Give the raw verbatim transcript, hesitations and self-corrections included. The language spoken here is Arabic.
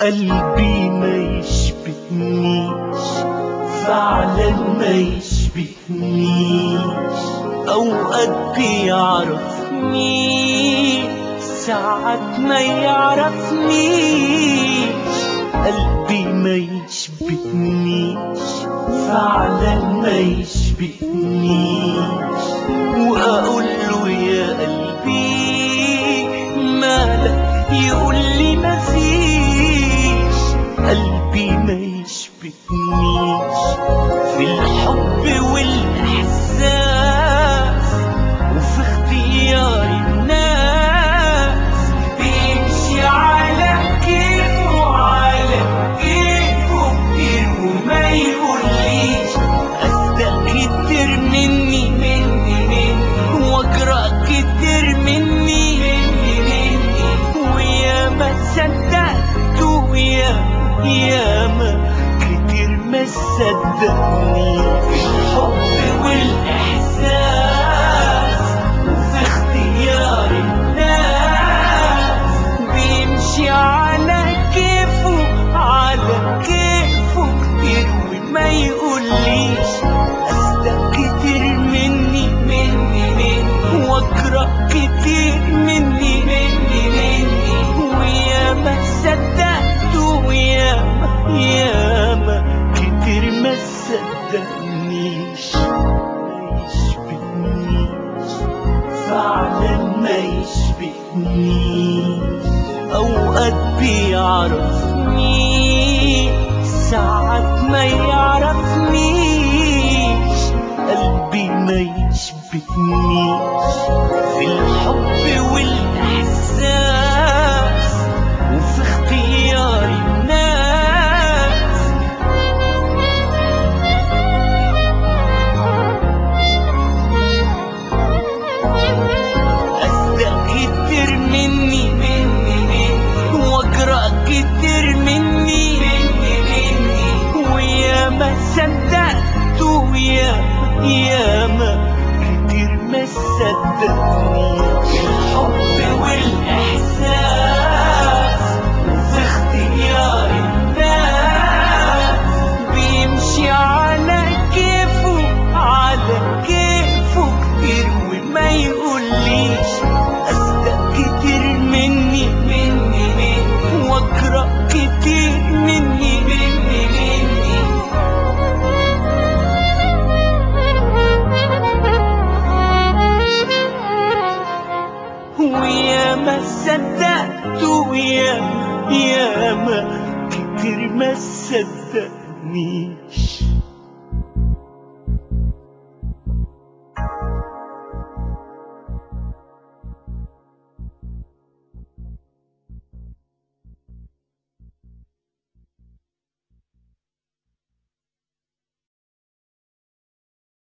قلبي ما يشبهنيش، فعلا ما يشبهنيش. أوقات بيعرفني، ساعات ما يعرفنيش. قلبي ما يشبهنيش، فعلا ما يشبهنيش. وأقول له يا قلبي مالك، يقول لي مفيش. قلبي ما يشبهنيش في الحب والإحساس، وفي اختيار الناس. بيمشي على كيفه وعلى كيفه كتير، وما يقوليش أصدق كتير مني مني مني، وأجرأ كتير مني مني مني. ويا ما صدقت ويا ياما كتير ما صدقني. في الحب والإحساس، وفي اختيار الناس. بيمشي على كيفه على كيفه كتير، وما يقوليش أصدق كتير مني مني مني، وأجرأ كتير مني مني مني. ويا ما صدقت وياما ياما كتير ما صدقنيش. ما يشبهنيش، فعلا ما يشبهنيش. أوقات بيعرفني، ساعات ما يعرفنيش. قلبي ما يشبهنيش في الحب والإحساس، وفي اختيار الناس. أصدق كتير مني مني مني، وأجرأ كتير مني مني مني. ويا ما صدقت ويا ياما كتير ما صدقنيش. الحب والإحساس، وفي اختيار الناس. بيمشي على كيفه على كيفه كتير، وما يقوليش أصدق كتير مني مني مني، وأجرأ كتير مني مني مني. ويا ما صدقت ويا ياما كتير ما صدقنيش.